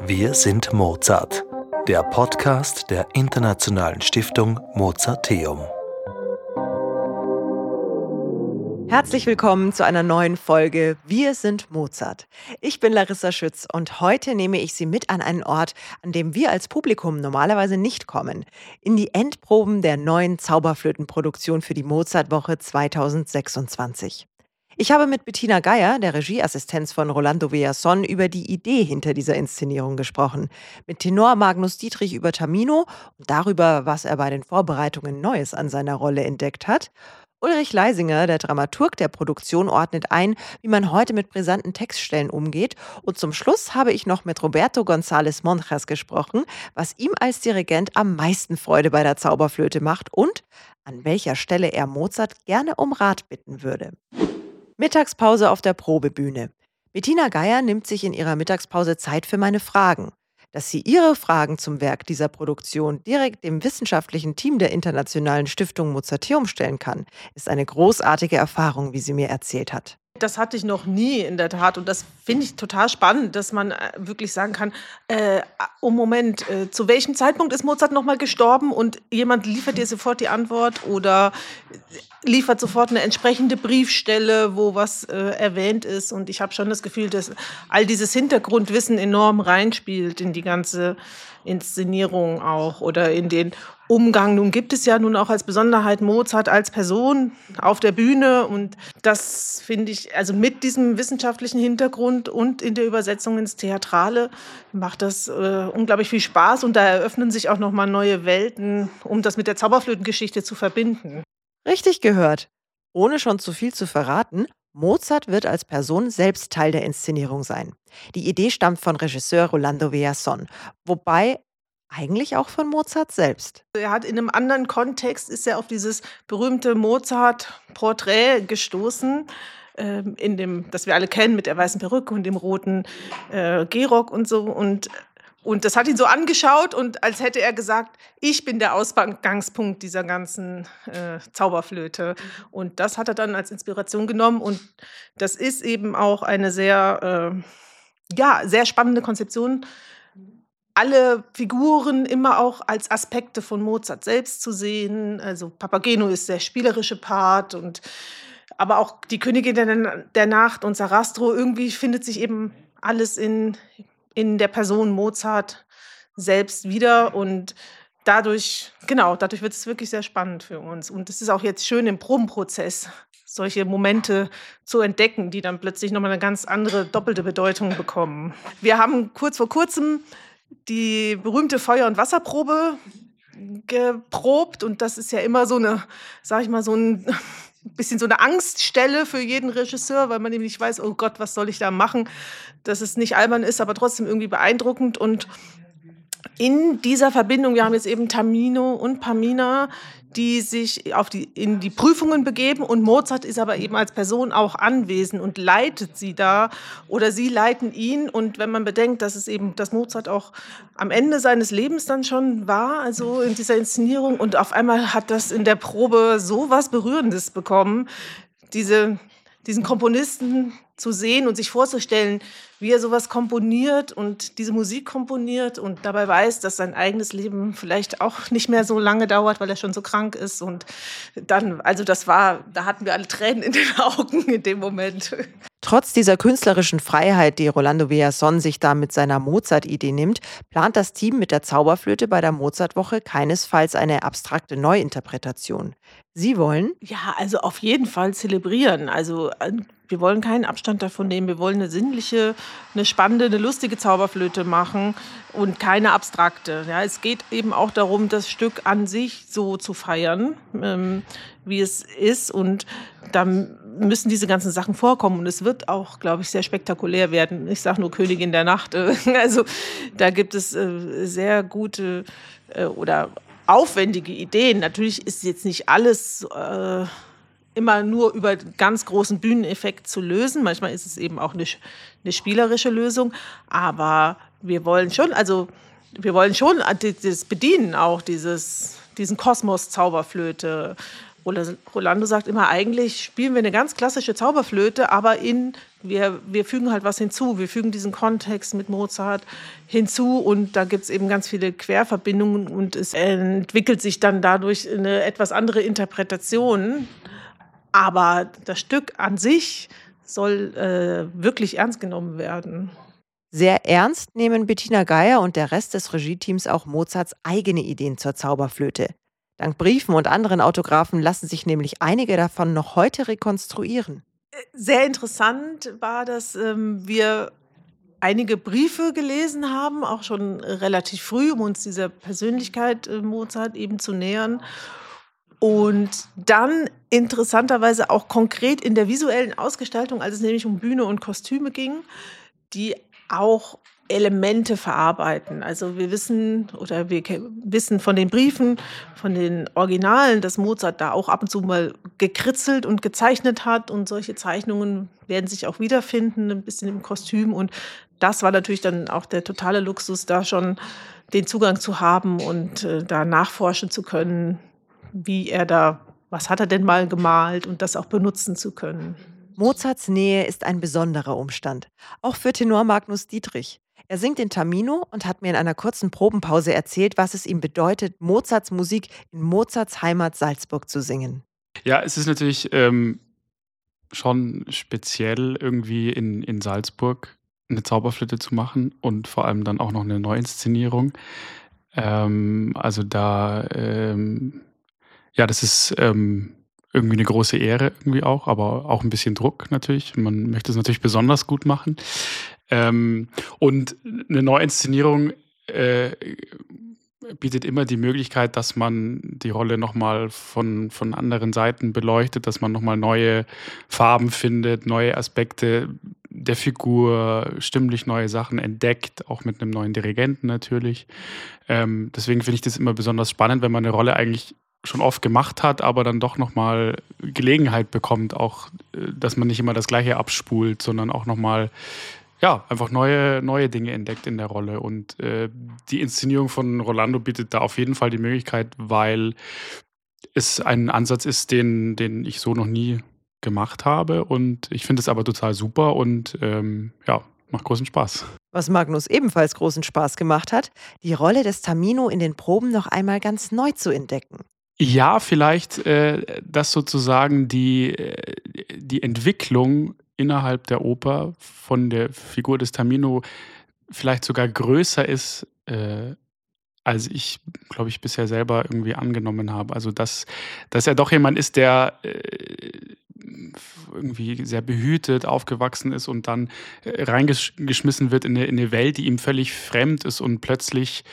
Wir sind Mozart, der Podcast der Internationalen Stiftung Mozarteum. Herzlich willkommen zu einer neuen Folge Wir sind Mozart. Ich bin Larissa Schütz und heute nehme ich Sie mit an einen Ort, an dem wir als Publikum normalerweise nicht kommen. In die Endproben der neuen Zauberflötenproduktion für die Mozartwoche 2026. Ich habe mit Bettina Geier, der Regieassistenz von Rolando Villazón, über die Idee hinter dieser Inszenierung gesprochen. Mit Tenor Magnus Dietrich über Tamino und darüber, was er bei den Vorbereitungen Neues an seiner Rolle entdeckt hat. Ulrich Leisinger, der Dramaturg der Produktion, ordnet ein, wie man heute mit brisanten Textstellen umgeht. Und zum Schluss habe ich noch mit Roberto González Monjas gesprochen, was ihm als Dirigent am meisten Freude bei der Zauberflöte macht und an welcher Stelle er Mozart gerne um Rat bitten würde. Mittagspause auf der Probebühne. Bettina Geier nimmt sich in ihrer Mittagspause Zeit für meine Fragen. Dass sie ihre Fragen zum Werk dieser Produktion direkt dem wissenschaftlichen Team der Internationalen Stiftung Mozarteum stellen kann, ist eine großartige Erfahrung, wie sie mir erzählt hat. Das hatte ich noch nie in der Tat und das finde ich total spannend, dass man wirklich sagen kann, Moment, zu welchem Zeitpunkt ist Mozart nochmal gestorben und jemand liefert dir sofort die Antwort oder liefert sofort eine entsprechende Briefstelle, wo was erwähnt ist, und ich habe schon das Gefühl, dass all dieses Hintergrundwissen enorm reinspielt in die ganze Inszenierung auch oder in den Umgang. Nun gibt es ja nun auch als Besonderheit Mozart als Person auf der Bühne, und das finde ich, also mit diesem wissenschaftlichen Hintergrund und in der Übersetzung ins Theatrale macht das unglaublich viel Spaß, und da eröffnen sich auch nochmal neue Welten, um das mit der Zauberflötengeschichte zu verbinden. Richtig gehört. Ohne schon zu viel zu verraten, Mozart wird als Person selbst Teil der Inszenierung sein. Die Idee stammt von Regisseur Rolando Villazón, wobei eigentlich auch von Mozart selbst. Er hat in einem anderen Kontext, ist er auf dieses berühmte Mozart-Porträt gestoßen, das wir alle kennen, mit der weißen Perücke und dem roten Gehrock und so. Und das hat ihn so angeschaut, und als hätte er gesagt, ich bin der Ausgangspunkt dieser ganzen Zauberflöte. Und das hat er dann als Inspiration genommen. Und das ist eben auch eine sehr spannende Konzeption, alle Figuren immer auch als Aspekte von Mozart selbst zu sehen. Also Papageno ist der spielerische Part, aber auch die Königin der Nacht und Sarastro. Irgendwie findet sich eben alles in der Person Mozart selbst wieder, und dadurch wird es wirklich sehr spannend für uns. Und es ist auch jetzt schön im Probenprozess, solche Momente zu entdecken, die dann plötzlich nochmal eine ganz andere, doppelte Bedeutung bekommen. Wir haben kurz vor kurzem die berühmte Feuer- und Wasserprobe geprobt, und das ist ja immer so eine, sag ich mal, so ein bisschen so eine Angststelle für jeden Regisseur, weil man eben nicht weiß, oh Gott, was soll ich da machen, dass es nicht albern ist, aber trotzdem irgendwie beeindruckend. Und in dieser Verbindung, wir haben jetzt eben Tamino und Pamina, die sich in die Prüfungen begeben, und Mozart ist aber eben als Person auch anwesend und leitet sie da, oder sie leiten ihn. Und wenn man bedenkt, dass Mozart auch am Ende seines Lebens dann schon war, also in dieser Inszenierung, und auf einmal hat das in der Probe so was Berührendes bekommen, diesen Komponisten zu sehen und sich vorzustellen, wie er sowas komponiert und diese Musik komponiert und dabei weiß, dass sein eigenes Leben vielleicht auch nicht mehr so lange dauert, weil er schon so krank ist. Und dann, da hatten wir alle Tränen in den Augen in dem Moment. Trotz dieser künstlerischen Freiheit, die Rolando Villazón sich da mit seiner Mozart-Idee nimmt, plant das Team mit der Zauberflöte bei der Mozartwoche keinesfalls eine abstrakte Neuinterpretation. Sie wollen? Ja, also auf jeden Fall zelebrieren. Also wir wollen keinen Abstand davon nehmen. Wir wollen eine sinnliche, eine spannende, eine lustige Zauberflöte machen und keine abstrakte. Ja, es geht eben auch darum, das Stück an sich so zu feiern, wie es ist. Und da müssen diese ganzen Sachen vorkommen. Und es wird auch, glaube ich, sehr spektakulär werden. Ich sage nur Königin der Nacht. Also da gibt es sehr gute oder aufwendige Ideen. Natürlich ist jetzt nicht alles immer nur über ganz großen Bühneneffekt zu lösen. Manchmal ist es eben auch eine spielerische Lösung. Aber wir wollen schon das bedienen auch, diesen Kosmos Zauberflöte. Rolando sagt immer, eigentlich spielen wir eine ganz klassische Zauberflöte, aber wir fügen halt was hinzu. Wir fügen diesen Kontext mit Mozart hinzu und da gibt es eben ganz viele Querverbindungen und es entwickelt sich dann dadurch eine etwas andere Interpretation. Aber das Stück an sich soll wirklich ernst genommen werden. Sehr ernst nehmen Bettina Geier und der Rest des Regie-Teams auch Mozarts eigene Ideen zur Zauberflöte. Dank Briefen und anderen Autographen lassen sich nämlich einige davon noch heute rekonstruieren. Sehr interessant war, dass wir einige Briefe gelesen haben, auch schon relativ früh, um uns dieser Persönlichkeit Mozart eben zu nähern. Und dann interessanterweise auch konkret in der visuellen Ausgestaltung, als es nämlich um Bühne und Kostüme ging, die auch Elemente verarbeiten. Also wir wissen wissen von den Briefen, von den Originalen, dass Mozart da auch ab und zu mal gekritzelt und gezeichnet hat und solche Zeichnungen werden sich auch wiederfinden, ein bisschen im Kostüm und das war natürlich dann auch der totale Luxus, da schon den Zugang zu haben und da nachforschen zu können, was hat er denn mal gemalt und das auch benutzen zu können. Mozarts Nähe ist ein besonderer Umstand, auch für Tenor Magnus Dietrich. Er singt in Tamino und hat mir in einer kurzen Probenpause erzählt, was es ihm bedeutet, Mozarts Musik in Mozarts Heimat Salzburg zu singen. Ja, es ist natürlich schon speziell, irgendwie in Salzburg eine Zauberflöte zu machen und vor allem dann auch noch eine Neuinszenierung. Also ja, das ist irgendwie eine große Ehre irgendwie auch, aber auch ein bisschen Druck natürlich. Man möchte es natürlich besonders gut machen. Und eine Neuinszenierung bietet immer die Möglichkeit, dass man die Rolle nochmal von anderen Seiten beleuchtet, dass man nochmal neue Farben findet, neue Aspekte der Figur, stimmlich neue Sachen entdeckt, auch mit einem neuen Dirigenten natürlich. Deswegen finde ich das immer besonders spannend, wenn man eine Rolle eigentlich schon oft gemacht hat, aber dann doch nochmal Gelegenheit bekommt, auch, dass man nicht immer das Gleiche abspult, sondern auch nochmal, ja, einfach neue Dinge entdeckt in der Rolle. Und die Inszenierung von Rolando bietet da auf jeden Fall die Möglichkeit, weil es ein Ansatz ist, den ich so noch nie gemacht habe. Und ich finde es aber total super und ja, macht großen Spaß. Was Magnus ebenfalls großen Spaß gemacht hat, die Rolle des Tamino in den Proben noch einmal ganz neu zu entdecken. Ja, vielleicht, dass sozusagen die Entwicklung innerhalb der Oper von der Figur des Tamino vielleicht sogar größer ist, als ich, glaube ich, bisher selber irgendwie angenommen habe. Also, dass er doch jemand ist, der irgendwie sehr behütet aufgewachsen ist und dann reingeschmissen wird in eine Welt, die ihm völlig fremd ist und plötzlich,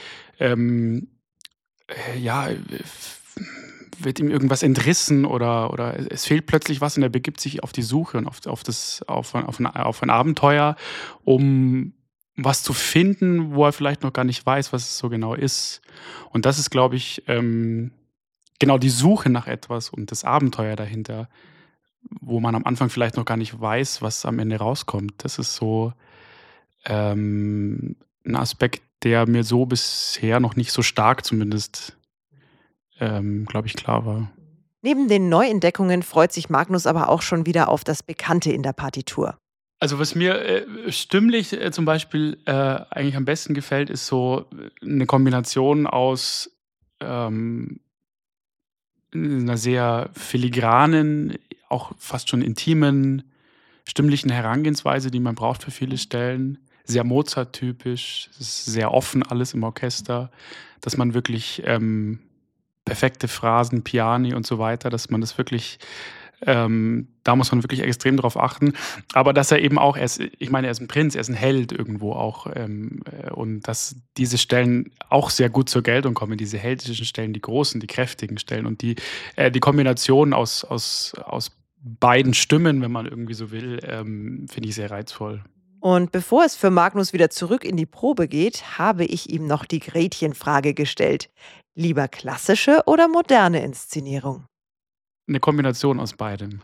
ja, wird ihm irgendwas entrissen oder es fehlt plötzlich was und er begibt sich auf die Suche und auf ein Abenteuer, um was zu finden, wo er vielleicht noch gar nicht weiß, was es so genau ist. Und das ist, glaube ich, genau die Suche nach etwas und das Abenteuer dahinter, wo man am Anfang vielleicht noch gar nicht weiß, was am Ende rauskommt. Das ist so ein Aspekt, der mir so bisher noch nicht so stark zumindest, glaube ich, klar war. Neben den Neuentdeckungen freut sich Magnus aber auch schon wieder auf das Bekannte in der Partitur. Also was mir stimmlich zum Beispiel eigentlich am besten gefällt, ist so eine Kombination aus einer sehr filigranen, auch fast schon intimen, stimmlichen Herangehensweise, die man braucht für viele Stellen. Sehr Mozart-typisch, es ist sehr offen alles im Orchester, dass man wirklich perfekte Phrasen, Piani und so weiter, dass man das wirklich, da muss man wirklich extrem drauf achten. Aber dass er eben auch, er ist ein Prinz, er ist ein Held irgendwo auch. Und dass diese Stellen auch sehr gut zur Geltung kommen, diese heldischen Stellen, die großen, die kräftigen Stellen. Und die Kombination aus beiden Stimmen, wenn man irgendwie so will, finde ich sehr reizvoll. Und bevor es für Magnus wieder zurück in die Probe geht, habe ich ihm noch die Gretchenfrage gestellt. Lieber klassische oder moderne Inszenierung? Eine Kombination aus beidem.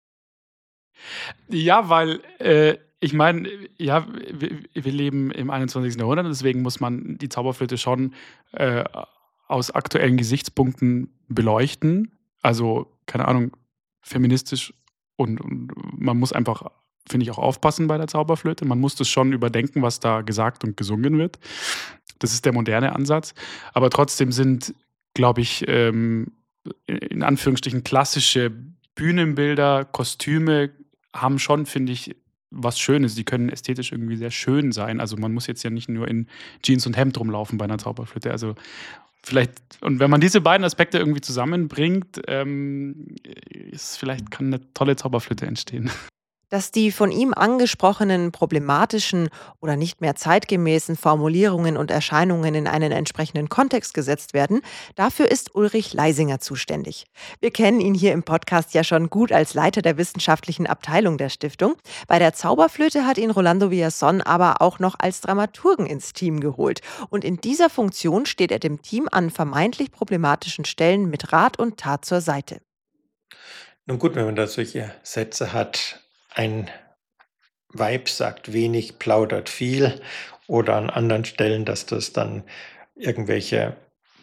Ja, weil ich meine, ja, wir leben im 21. Jahrhundert, deswegen muss man die Zauberflöte schon aus aktuellen Gesichtspunkten beleuchten. Also keine Ahnung, feministisch und man muss einfach, finde ich, auch aufpassen bei der Zauberflöte. Man muss das schon überdenken, was da gesagt und gesungen wird. Das ist der moderne Ansatz. Aber trotzdem sind, glaube ich, in Anführungsstrichen klassische Bühnenbilder, Kostüme haben schon, finde ich, was Schönes. Die können ästhetisch irgendwie sehr schön sein. Also man muss jetzt ja nicht nur in Jeans und Hemd rumlaufen bei einer Zauberflöte. Also vielleicht, und wenn man diese beiden Aspekte irgendwie zusammenbringt, kann eine tolle Zauberflöte entstehen. Dass die von ihm angesprochenen problematischen oder nicht mehr zeitgemäßen Formulierungen und Erscheinungen in einen entsprechenden Kontext gesetzt werden, dafür ist Ulrich Leisinger zuständig. Wir kennen ihn hier im Podcast ja schon gut als Leiter der wissenschaftlichen Abteilung der Stiftung. Bei der Zauberflöte hat ihn Rolando Villazón aber auch noch als Dramaturgen ins Team geholt. Und in dieser Funktion steht er dem Team an vermeintlich problematischen Stellen mit Rat und Tat zur Seite. Nun gut, wenn man da solche Sätze hat, ein Weib sagt wenig, plaudert viel, oder an anderen Stellen, dass das dann irgendwelche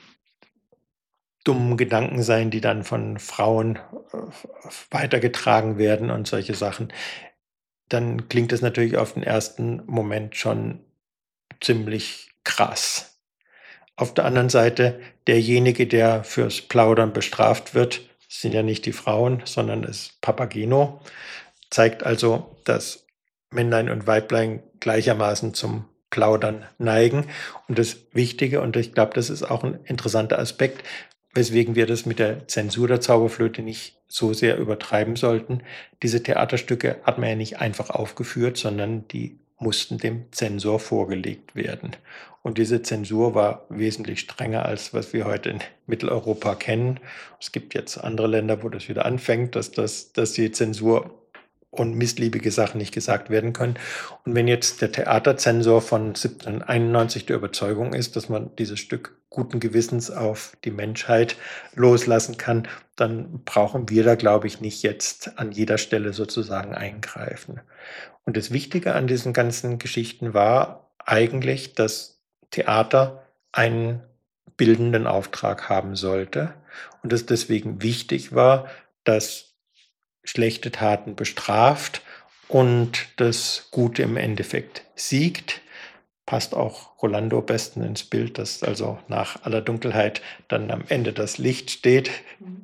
dummen Gedanken seien, die dann von Frauen weitergetragen werden und solche Sachen, dann klingt das natürlich auf den ersten Moment schon ziemlich krass. Auf der anderen Seite, derjenige, der fürs Plaudern bestraft wird, sind ja nicht die Frauen, sondern ist Papageno. Zeigt also, dass Männlein und Weiblein gleichermaßen zum Plaudern neigen. Und das Wichtige, und ich glaube, das ist auch ein interessanter Aspekt, weswegen wir das mit der Zensur der Zauberflöte nicht so sehr übertreiben sollten. Diese Theaterstücke hat man ja nicht einfach aufgeführt, sondern die mussten dem Zensor vorgelegt werden. Und diese Zensur war wesentlich strenger als was wir heute in Mitteleuropa kennen. Es gibt jetzt andere Länder, wo das wieder anfängt, dass die Zensur und missliebige Sachen nicht gesagt werden können. Und wenn jetzt der Theaterzensor von 1791 der Überzeugung ist, dass man dieses Stück guten Gewissens auf die Menschheit loslassen kann, dann brauchen wir da, glaube ich, nicht jetzt an jeder Stelle sozusagen eingreifen. Und das Wichtige an diesen ganzen Geschichten war eigentlich, dass Theater einen bildenden Auftrag haben sollte und es deswegen wichtig war, dass schlechte Taten bestraft und das Gute im Endeffekt siegt. Passt auch Rolando besten ins Bild, dass also nach aller Dunkelheit dann am Ende das Licht steht.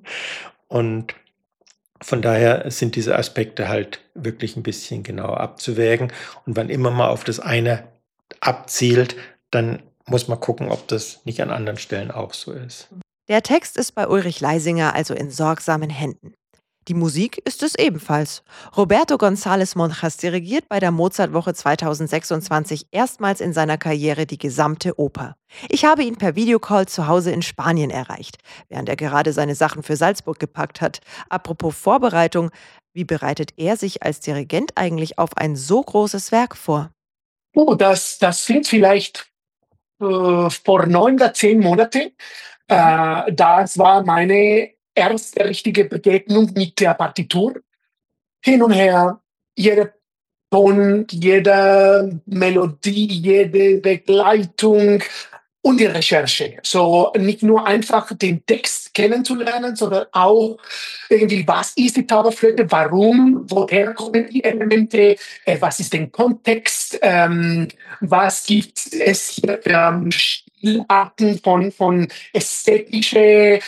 Und von daher sind diese Aspekte halt wirklich ein bisschen genauer abzuwägen. Und wann immer man auf das eine abzielt, dann muss man gucken, ob das nicht an anderen Stellen auch so ist. Der Text ist bei Ulrich Leisinger also in sorgsamen Händen. Die Musik ist es ebenfalls. Roberto González Monjas dirigiert bei der Mozartwoche 2026 erstmals in seiner Karriere die gesamte Oper. Ich habe ihn per Videocall zu Hause in Spanien erreicht, während er gerade seine Sachen für Salzburg gepackt hat. Apropos Vorbereitung, wie bereitet er sich als Dirigent eigentlich auf ein so großes Werk vor? Das sind vielleicht vor 9 oder 10 Monaten. Das war meine erste richtige Begegnung mit der Partitur. Hin und her, jeder Ton, jede Melodie, jede Begleitung und die Recherche. So nicht nur einfach den Text kennenzulernen, sondern auch irgendwie, was ist die Zauberflöte, warum, woher kommen die Elemente, was ist der Kontext, was gibt es hier für Stilarten von ästhetische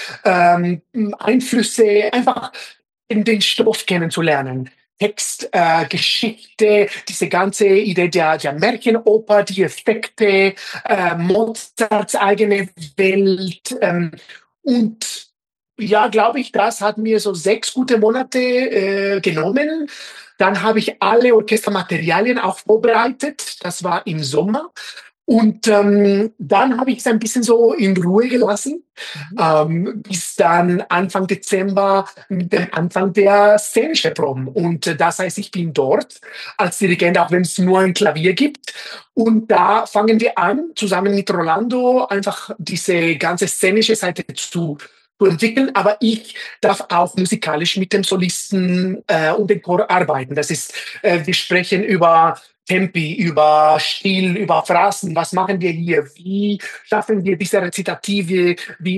Einflüsse, einfach den Stoff kennenzulernen. Text, Geschichte, diese ganze Idee der Märchenoper, die Effekte, Mozarts eigene Welt. Und ja, glaube ich, das hat mir so 6 gute Monate genommen. Dann habe ich alle Orchestermaterialien auch vorbereitet. Das war im Sommer. Und dann habe ich es ein bisschen so in Ruhe gelassen, bis dann Anfang Dezember mit dem Anfang der szenischen Proben. Und das heißt, ich bin dort als Dirigent, auch wenn es nur ein Klavier gibt. Und da fangen wir an, zusammen mit Rolando einfach diese ganze szenische Seite zu entwickeln, aber ich darf auch musikalisch mit dem Solisten und dem Chor arbeiten. Das ist, wir sprechen über Tempi, über Stil, über Phrasen. Was machen wir hier? Wie schaffen wir diese Rezitative?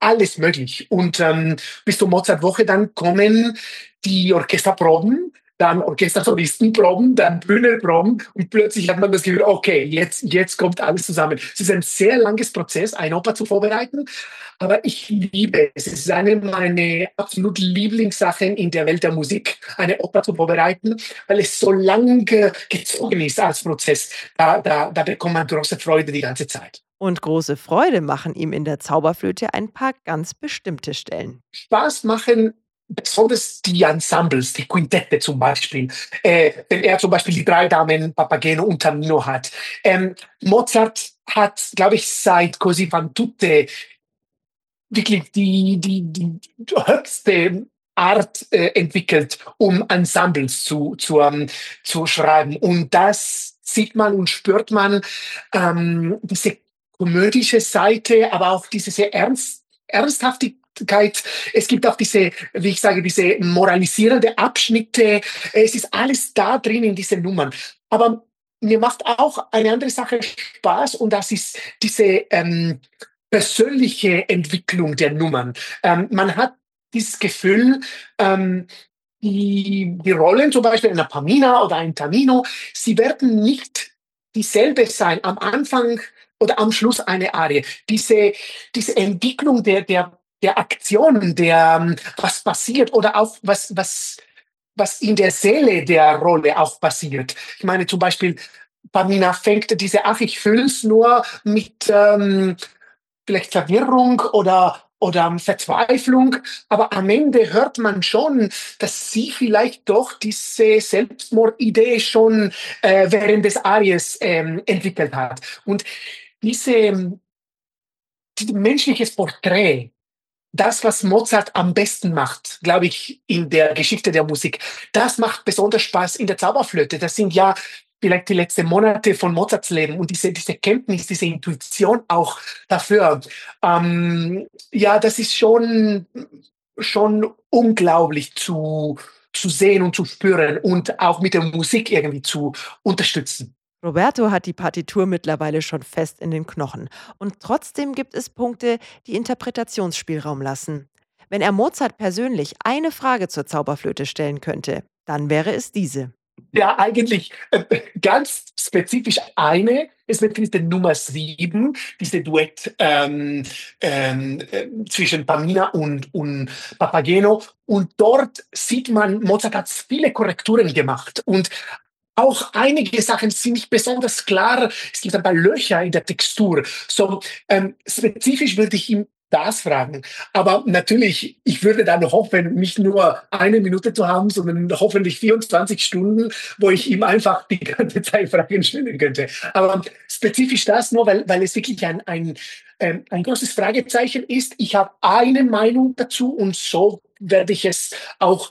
alles möglich. Und bis zur Mozartwoche dann kommen die Orchesterproben, dann Orchestersolistenproben, dann Bühnenproben und plötzlich hat man das Gefühl, okay, jetzt kommt alles zusammen. Es ist ein sehr langes Prozess, eine Oper zu vorbereiten, aber ich liebe es. Es ist eine meiner absolut Lieblingssachen in der Welt der Musik, eine Oper zu vorbereiten, weil es so lange gezogen ist als Prozess. Da bekommt man große Freude die ganze Zeit. Und große Freude machen ihm in der Zauberflöte ein paar ganz bestimmte Stellen. Spaß machen besonders die Ensembles, die Quintette zum Beispiel, wenn er zum Beispiel die drei Damen Papageno und Tamino hat. Mozart hat, glaube ich, seit Così fan tutte wirklich die höchste Art entwickelt, um Ensembles zu schreiben. Und das sieht man und spürt man, diese komödische Seite, aber auch diese sehr Ernsthaftigkeit. Es gibt auch diese, wie ich sage, diese moralisierende Abschnitte. Es ist alles da drin in diesen Nummern. Aber mir macht auch eine andere Sache Spaß und das ist diese persönliche Entwicklung der Nummern. Man hat dieses Gefühl, die Rollen zum Beispiel einer Pamina oder ein Tamino, sie werden nicht dieselbe sein am Anfang oder am Schluss eine Arie. Diese Entwicklung der Aktionen, was passiert oder auch was in der Seele der Rolle auch passiert. Ich meine zum Beispiel, Pamina fängt diese Ach, ich fühl's nur mit vielleicht Verwirrung oder Verzweiflung, aber am Ende hört man schon, dass sie vielleicht doch diese Selbstmordidee schon während des Aries entwickelt hat. Und dieses menschliches Porträt, das, was Mozart am besten macht, glaube ich, in der Geschichte der Musik, das macht besonders Spaß in der Zauberflöte. Das sind ja vielleicht die letzten Monate von Mozarts Leben und diese Kenntnis, diese Intuition auch dafür. Ja, das ist schon unglaublich zu sehen und zu spüren und auch mit der Musik irgendwie zu unterstützen. Roberto hat die Partitur mittlerweile schon fest in den Knochen. Und trotzdem gibt es Punkte, die Interpretationsspielraum lassen. Wenn er Mozart persönlich eine Frage zur Zauberflöte stellen könnte, dann wäre es diese. Ja, eigentlich ganz spezifisch eine. Es wird diese Nummer 7, diese Duett zwischen Pamina und Papageno. Und dort sieht man, Mozart hat viele Korrekturen gemacht. Und auch einige Sachen sind nicht besonders klar. Es gibt ein paar Löcher in der Textur. So spezifisch würde ich ihm das fragen. Aber natürlich, ich würde dann hoffen, nicht nur eine Minute zu haben, sondern hoffentlich 24 Stunden, wo ich ihm einfach die ganze Zeit Fragen stellen könnte. Aber spezifisch das nur, weil es wirklich ein großes Fragezeichen ist. Ich habe eine Meinung dazu und so werde ich es auch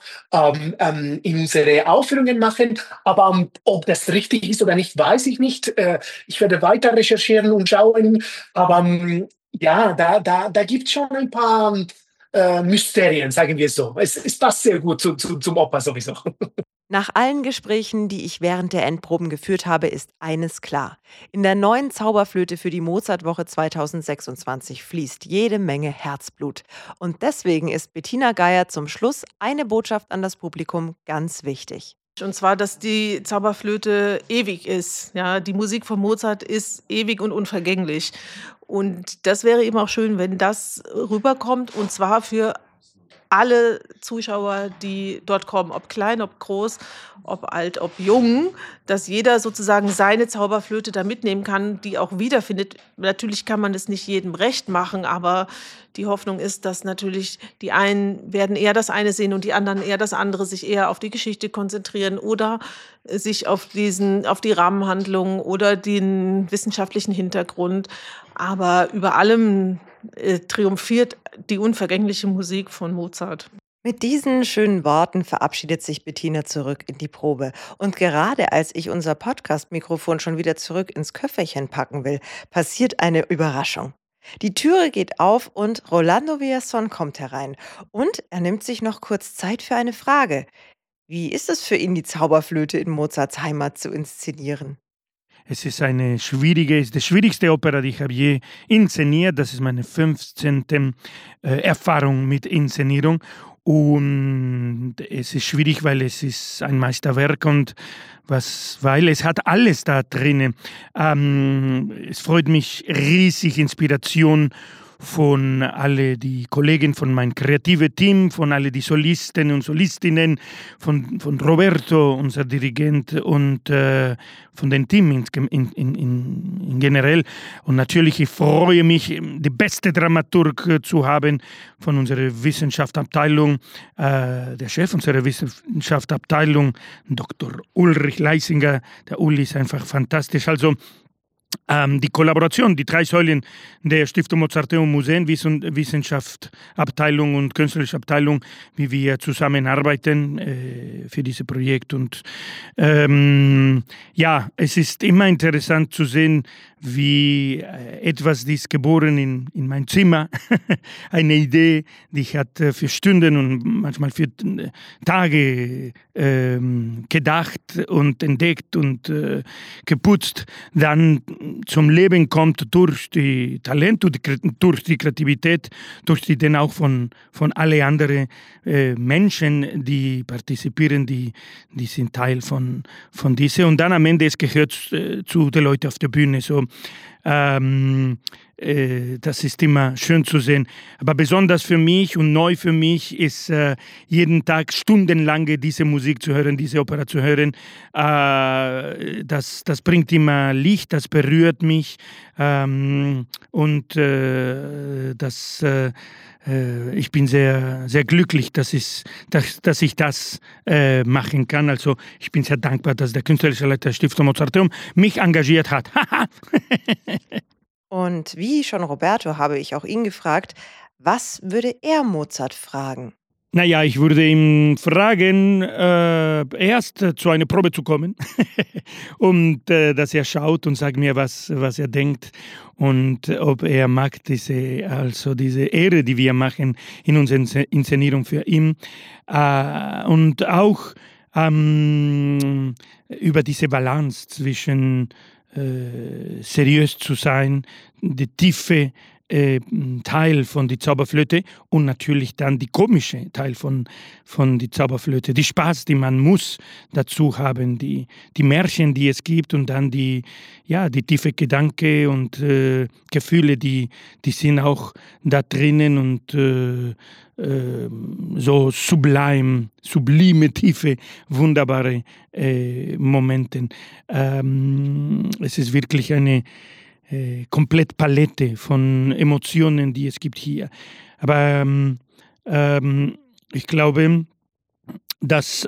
in unsere Aufführungen machen. Aber ob das richtig ist oder nicht, weiß ich nicht. Ich werde weiter recherchieren und schauen. Aber ja, da gibt es schon ein paar Mysterien, sagen wir so. Es passt sehr gut zum Oper sowieso. Nach allen Gesprächen, die ich während der Endproben geführt habe, ist eines klar. In der neuen Zauberflöte für die Mozartwoche 2026 fließt jede Menge Herzblut. Und deswegen ist Bettina Geier zum Schluss eine Botschaft an das Publikum ganz wichtig. Und zwar, dass die Zauberflöte ewig ist. Ja, die Musik von Mozart ist ewig und unvergänglich. Und das wäre eben auch schön, wenn das rüberkommt, und zwar für alle Zuschauer, die dort kommen, ob klein, ob groß, ob alt, ob jung, dass jeder sozusagen seine Zauberflöte da mitnehmen kann, die auch wiederfindet. Natürlich kann man es nicht jedem recht machen, aber die Hoffnung ist, dass natürlich die einen werden eher das eine sehen und die anderen eher das andere, sich eher auf die Geschichte konzentrieren oder sich auf die Rahmenhandlung oder den wissenschaftlichen Hintergrund. Aber über allem triumphiert die unvergängliche Musik von Mozart. Mit diesen schönen Worten verabschiedet sich Bettina zurück in die Probe. Und gerade als ich unser Podcast-Mikrofon schon wieder zurück ins Köfferchen packen will, passiert eine Überraschung. Die Türe geht auf und Rolando Villazón kommt herein. Und er nimmt sich noch kurz Zeit für eine Frage. Wie ist es für ihn, die Zauberflöte in Mozarts Heimat zu inszenieren? Es ist die schwierigste Oper, die ich habe je inszeniert. Das ist meine 15. Erfahrung mit Inszenierung. Und es ist schwierig, weil es ist ein Meisterwerk und weil es hat alles da drin. Es freut mich riesig, Inspiration von alle die Kollegen von meinem kreativen Team, von alle die Solisten und Solistinnen, von Roberto, unser Dirigent, und von dem Team in generell. Und natürlich, ich freue mich, die beste Dramaturg zu haben von unserer Wissenschaftsabteilung, der Chef unserer Wissenschaftsabteilung, Dr. Ulrich Leisinger. Der Uli ist einfach fantastisch. Also die Kollaboration, die 3 Säulen der Stiftung Mozarteum Museen, Wissenschaftsabteilung und künstlerische Abteilung, wie wir zusammenarbeiten für dieses Projekt. Und es ist immer interessant zu sehen, wie etwas ist geboren in mein Zimmer. Eine Idee, die ich hatte für Stunden und manchmal für Tage gedacht und entdeckt und geputzt, dann zum Leben kommt durch die Talent, durch die Kreativität, durch die dann auch von alle anderen Menschen, die partizipieren, die sind Teil von dieser. Und dann am Ende, es gehört zu den Leuten auf der Bühne. So, das ist immer schön zu sehen. Aber besonders für mich und neu für mich ist jeden Tag stundenlang diese Musik zu hören, diese Opera zu hören. Das bringt immer Licht, das berührt mich. Ich bin sehr, sehr glücklich, dass ich das machen kann. Also ich bin sehr dankbar, dass der künstlerische Leiter der Stiftung Mozarteum mich engagiert hat. Und wie schon Roberto habe ich auch ihn gefragt, was würde er Mozart fragen? Naja, ich würde ihn fragen, erst zu einer Probe zu kommen und dass er schaut und sagt mir, was er denkt und ob er mag diese Ehre, die wir machen in unserer Inszenierung für ihn, und auch über diese Balance zwischen seriös zu sein, die tiefe Teil von die Zauberflöte und natürlich dann die komische Teil von die Zauberflöte. Die Spaß, die man muss dazu haben, die Märchen, die es gibt und dann die tiefe Gedanken und Gefühle, die sind auch da drinnen und so sublime, tiefe, wunderbare Momente. Es ist wirklich eine komplett Palette von Emotionen, die es gibt hier. Aber ich glaube, dass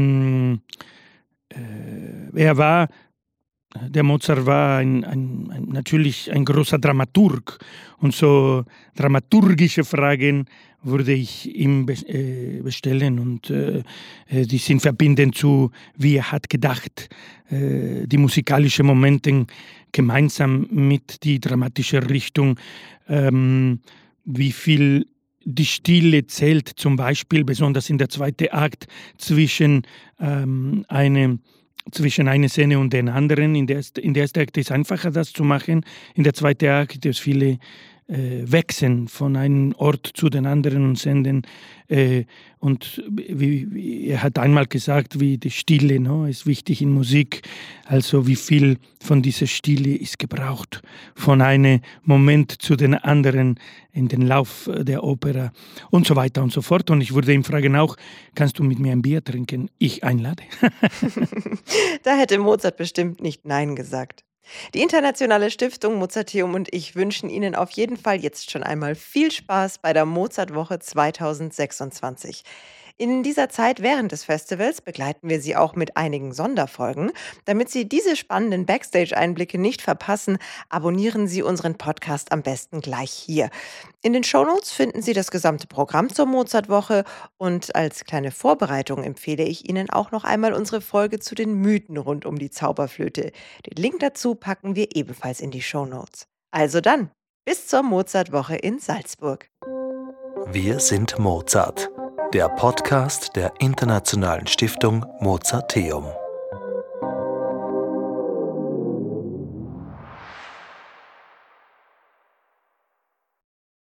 der Mozart war natürlich ein großer Dramaturg. Und so dramaturgische Fragen würde ich ihm bestellen. Und die sind verbindend zu, wie er hat gedacht, die musikalischen Momente gemeinsam mit die dramatische Richtung, wie viel die Stille zählt, zum Beispiel, besonders in der zweiten Akt, zwischen einer Szene und den anderen. In der ersten Akt ist es einfacher, das zu machen. In der zweiten Akt gibt es viele wechseln von einem Ort zu den anderen und senden. Und wie er hat einmal gesagt, wie die Stille ist wichtig in Musik. Also wie viel von dieser Stille ist gebraucht von einem Moment zu den anderen in den Lauf der Oper und so weiter und so fort. Und ich würde ihn fragen auch, kannst du mit mir ein Bier trinken? Ich einlade. Da hätte Mozart bestimmt nicht Nein gesagt. Die Internationale Stiftung Mozarteum und ich wünschen Ihnen auf jeden Fall jetzt schon einmal viel Spaß bei der Mozartwoche 2026. In dieser Zeit während des Festivals begleiten wir Sie auch mit einigen Sonderfolgen. Damit Sie diese spannenden Backstage-Einblicke nicht verpassen, abonnieren Sie unseren Podcast am besten gleich hier. In den Shownotes finden Sie das gesamte Programm zur Mozartwoche und als kleine Vorbereitung empfehle ich Ihnen auch noch einmal unsere Folge zu den Mythen rund um die Zauberflöte. Den Link dazu packen wir ebenfalls in die Shownotes. Also dann, bis zur Mozartwoche in Salzburg. Wir sind Mozart, der Podcast der Internationalen Stiftung Mozarteum.